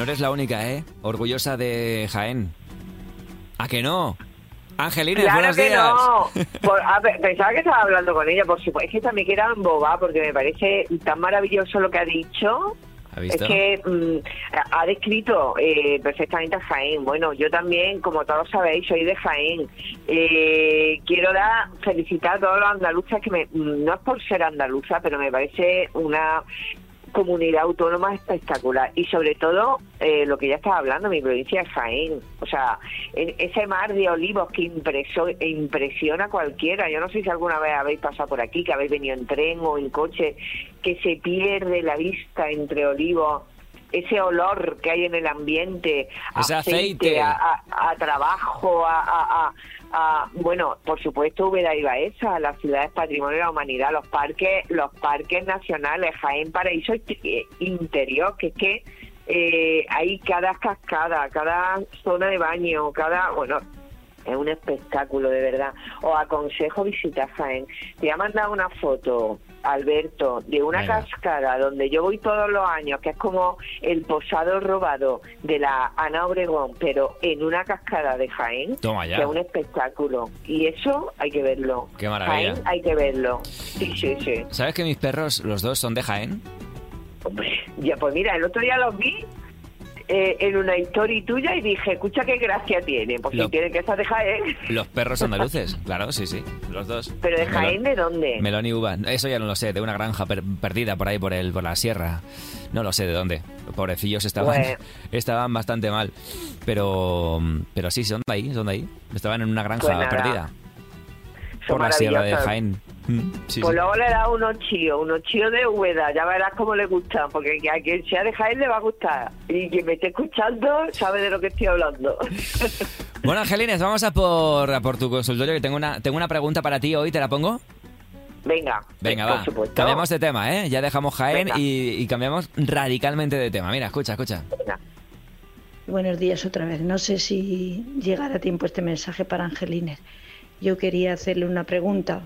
No eres la única, ¿eh? Orgullosa de Jaén. ¿A que no? Angelines, claro buenos que días. no. Pensaba que estaba hablando con ella, por supuesto. Es que también quiero embobar porque me parece tan maravilloso lo que ha dicho. ¿Ha visto? Es que ha descrito perfectamente a Jaén. Bueno, yo también, como todos sabéis, soy de Jaén. Quiero felicitar a todos los andaluces no es por ser andaluza, pero me parece una comunidad autónoma espectacular. Y sobre todo, lo que ya estaba hablando, mi provincia es Jaén. O sea, ese mar de olivos que impresiona a cualquiera. Yo no sé si alguna vez habéis pasado por aquí, que habéis venido en tren o en coche, que se pierde la vista entre olivos, ese olor que hay en el ambiente, ese aceite. a trabajo, bueno, por supuesto, Úbeda y Baeza, las ciudades patrimonio de la humanidad, los parques nacionales, Jaén, paraíso interior, que es que hay cada cascada, cada zona de baño, bueno, es un espectáculo de verdad. Os aconsejo visitar Jaén. Te ha mandado una foto, Alberto, de una cascada donde yo voy todos los años, que es como el posado robado de la Ana Obregón, pero en una cascada de Jaén. Toma ya. Que es un espectáculo. Y eso hay que verlo. Qué maravilla. Jaén hay que verlo. Sí. ¿Sabes que mis perros, los dos, son de Jaén? Hombre, ya pues mira, el otro día los vi en una historia tuya y dije, escucha qué gracia tiene, porque tiene que estar de Jaén. Los perros andaluces, claro, sí, los dos. ¿Pero de Jaén de dónde? Melón y uva, eso ya no lo sé, de una granja perdida por ahí, por la sierra. No lo sé de dónde. Pobrecillos estaban bastante mal. Pero sí, son de ahí. Estaban en una granja perdida. Por la sierra de Jaén. Sí, pues luego le da unos chíos de Úbeda, ya verás cómo le gustan, porque a quien sea de Jaén le va a gustar. Y quien me esté escuchando sabe de lo que estoy hablando. Bueno, Angelines, vamos a por tu consultorio, que tengo una pregunta para ti hoy, ¿te la pongo? Venga, va. Por supuesto. Cambiamos de tema, ¿eh? Ya dejamos Jaén y cambiamos radicalmente de tema. Mira, escucha. Venga. Buenos días otra vez. No sé si llegará a tiempo este mensaje para Angelines. Yo quería hacerle una pregunta.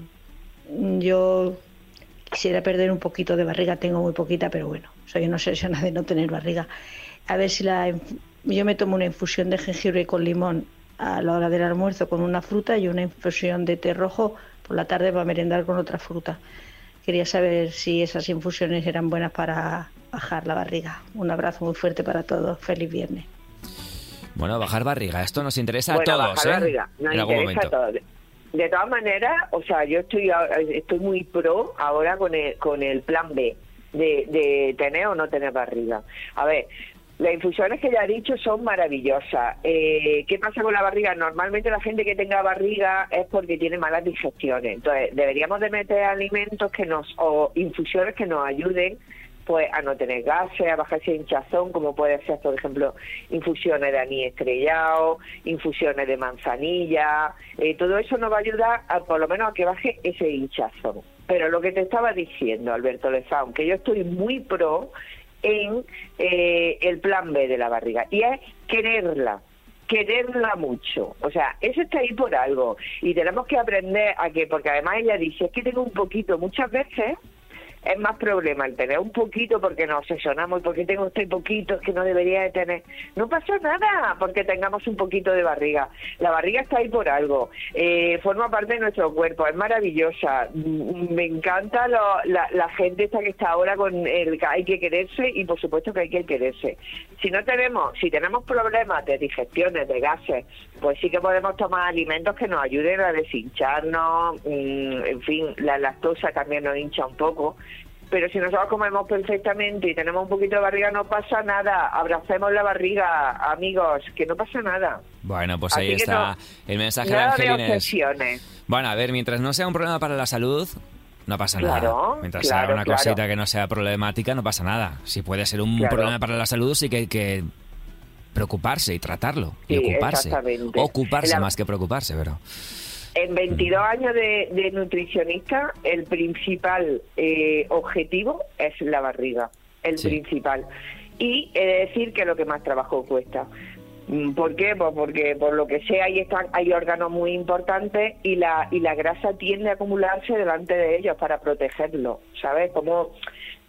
Yo quisiera perder un poquito de barriga, tengo muy poquita, pero bueno, soy una obsesionada de no tener barriga. A ver si yo me tomo una infusión de jengibre con limón a la hora del almuerzo con una fruta y una infusión de té rojo por la tarde para merendar con otra fruta. Quería saber si esas infusiones eran buenas para bajar la barriga. Un abrazo muy fuerte para todos. Feliz viernes. Bueno, bajar barriga, esto nos interesa a todos, bajar barriga, nos en algún momento. A todos. De todas maneras, o sea, yo estoy muy pro ahora con el plan B de tener o no tener barriga. A ver, las infusiones que ya he dicho son maravillosas. ¿Qué pasa con la barriga? Normalmente la gente que tenga barriga es porque tiene malas digestiones. Entonces, deberíamos de meter alimentos o infusiones que nos ayuden pues a no tener gases, a bajar ese hinchazón, como puede ser, por ejemplo, infusiones de anís estrellado, infusiones de manzanilla. Todo eso nos va a ayudar por lo menos a que baje ese hinchazón. Pero lo que te estaba diciendo, Alberto Lezán, que yo estoy muy pro en el plan B de la barriga, y es quererla mucho. O sea, eso está ahí por algo, y tenemos que aprender a que, porque además ella dice, es que tengo un poquito, muchas veces es más problema el tener un poquito porque nos obsesionamos y porque tengo este poquito que no debería de tener. No pasa nada porque tengamos un poquito de barriga. La barriga está ahí por algo. Forma parte de nuestro cuerpo, es maravillosa. Me encanta la gente esta que está ahora con el que hay que quererse, y por supuesto que hay que quererse. Si tenemos problemas de digestiones, de gases, pues sí que podemos tomar alimentos que nos ayuden a deshincharnos. En fin, la lactosa también nos hincha un poco. Pero si nosotros comemos perfectamente y tenemos un poquito de barriga, no pasa nada. Abracemos la barriga, amigos, que no pasa nada. Bueno, pues ahí está el mensaje de Angelines. Bueno, a ver, mientras no sea un problema para la salud, no pasa nada. Mientras sea una cosita que no sea problemática, no pasa nada. Si puede ser un problema para la salud, sí que hay que preocuparse y tratarlo. Y ocuparse. Ocuparse más que preocuparse, pero... En 22 años de nutricionista, el principal objetivo es la barriga, el principal. Y he de decir que es lo que más trabajo cuesta. ¿Por qué? Pues porque por lo que sea hay órganos muy importantes y la grasa tiende a acumularse delante de ellos para protegerlo, ¿sabes? Como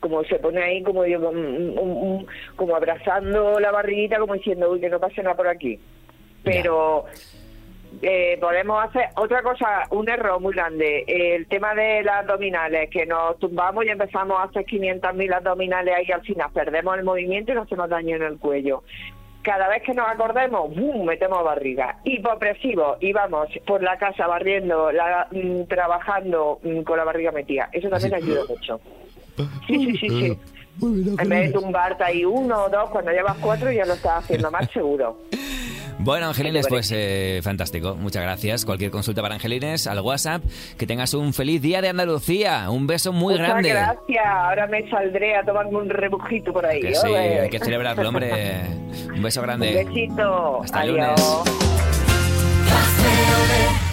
como se pone ahí, como yo, como abrazando la barriguita, como diciendo, uy, que no pase nada por aquí. Pero podemos hacer otra cosa, un error muy grande, el tema de las abdominales, que nos tumbamos y empezamos a hacer 500.000 abdominales ahí, al final perdemos el movimiento y nos hacemos daño en el cuello. Cada vez que nos acordemos, ¡bum!, metemos barriga. Hipopresivo, y vamos por la casa barriendo, trabajando con la barriga metida. Eso también ayuda mucho. Sí. En vez de tumbarte ahí 1 o 2, cuando llevas 4 ya lo estás haciendo más seguro. Bueno, Angelines, pues fantástico. Muchas gracias. Cualquier consulta para Angelines, al WhatsApp. Que tengas un feliz día de Andalucía. Un beso muy grande. Muchas gracias. Ahora me saldré a tomarme un rebujito por ahí. Que sí, hay que celebrarlo, hombre. Un beso grande. Un besito. Hasta Adiós. lunes.